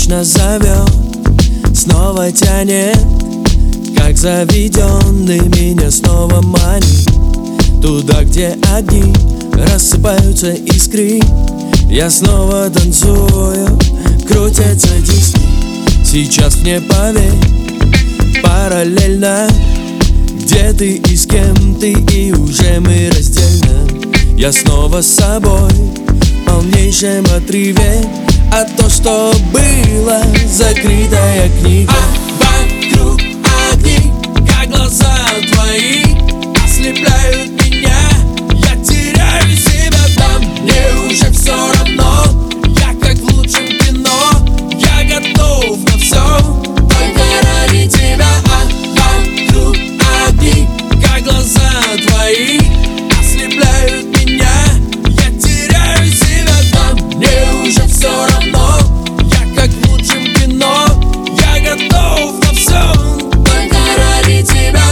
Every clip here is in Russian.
точно зовет, снова тянет, как заведенный меня снова манит. Туда, где огни рассыпаются искры, я снова танцую, крутятся диски. Сейчас мне поверь, параллельно, где ты и с кем ты, и уже мы раздельно. Я снова с собой в полнейшем отрыве, а то, что было, закрытая книга. Вокруг огни, как глаза твои, ослепляют меня. Я теряю себя там, мне уже все равно. Я как в лучшем кино, я готов на все, только ради тебя. Вокруг огни, как глаза твои, ослепляют меня. Я теряю себя там, мне уже все равно. Я как в лучшем кино, я готов на все, только ради тебя.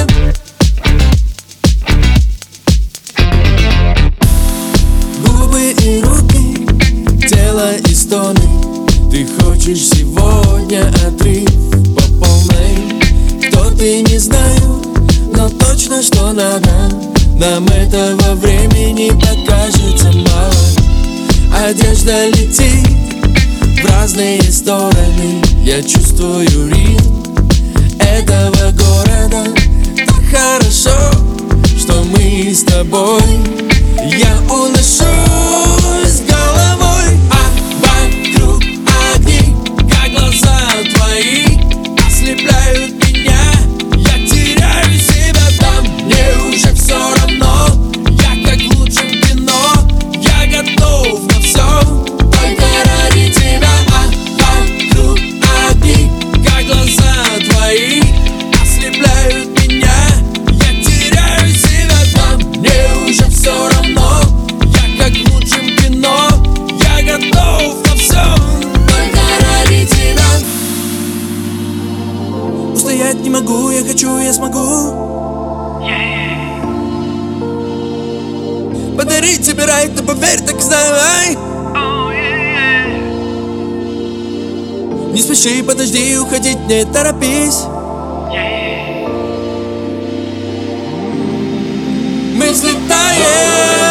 Губы и руки, тело и стоны. Ты хочешь сегодня отрыв по полной. Кто ты, не знаю, но точно, что надо. Нам этого времени покажется мало. Одежда летит в разные стороны. Я чувствую ритм этого города. Так хорошо, что мы с тобой. Я уношусь головой. Вокруг огни, как глаза твои, ослепляют меня. Я теряю себя там, мне уже все равно. Я как в лучшем кино, я готов на все, только ради тебя. Вокруг огни, как глаза твои, ослепляют меня. Я теряю себя там, мне уже все равно. Я как в лучшем кино, я готов на все, только ради тебя. Устоять не могу, я хочу, я смогу. Подарить тебе рай, ты поверь, так знай. Не спеши, подожди, уходить не торопись. Мы взлетаем.